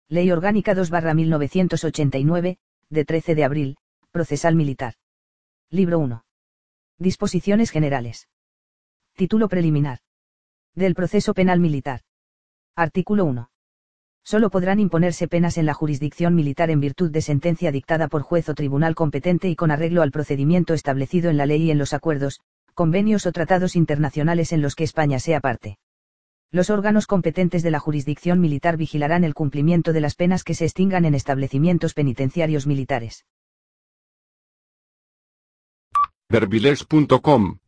Ley Orgánica 2/1989, de 13 de abril, Procesal Militar. Libro 1. Disposiciones Generales. Título preliminar. Del Proceso Penal Militar. Artículo 1. Solo podrán imponerse penas en la jurisdicción militar en virtud de sentencia dictada por juez o tribunal competente y con arreglo al procedimiento establecido en la ley y en los acuerdos, convenios o tratados internacionales en los que España sea parte. Los órganos competentes de la jurisdicción militar vigilarán el cumplimiento de las penas que se extingan en establecimientos penitenciarios militares. Verbilex.com